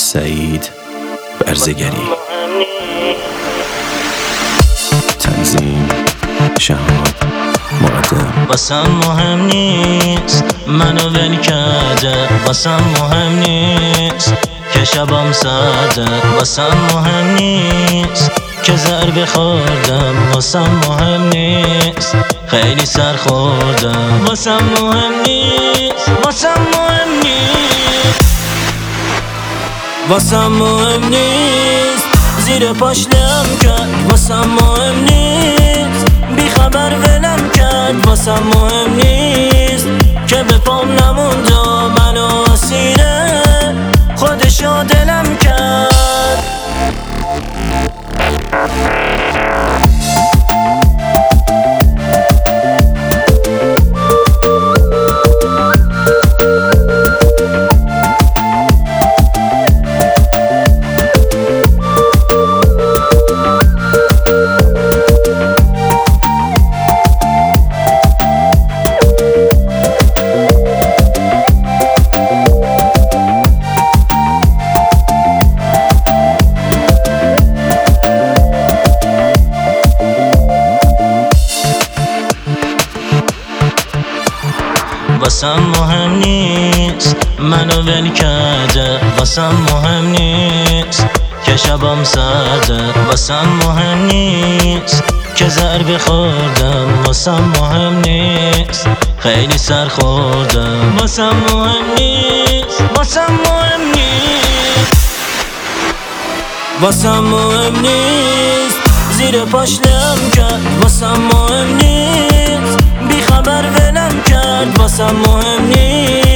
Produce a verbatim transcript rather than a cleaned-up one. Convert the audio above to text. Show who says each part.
Speaker 1: سعید برزگری. تنظیم شهاب مقدم.
Speaker 2: واسم مهم نیست منو ول کرده، واسم مهم نیست که شبم سرده، واسم مهم نیست که ضربه خوردم، واسم مهم نیست خیلی سر خوردم، واسم مهم نیست، واسم مهم نیست، واسم مهم نیست زیر پاش لم کرد، واسم مهم نیست بی خبر ولم کرد، واسم مهم نیست که به پام نموند و منو اسیره خودشو دلم کرد. واسم مهم نیست منو ول کرده، واسم مهم نیست که شبم سرده، واسم مهم نیست که ضربه خوردم، واسم مهم نیست خیلی سر خوردم، واسم مهم نیست، واسم مهم نیست، واسم مهم نیست زیر پاش لم کرد، واسم مهم نیست بی خبر ولم کرد، واسم مهم نیست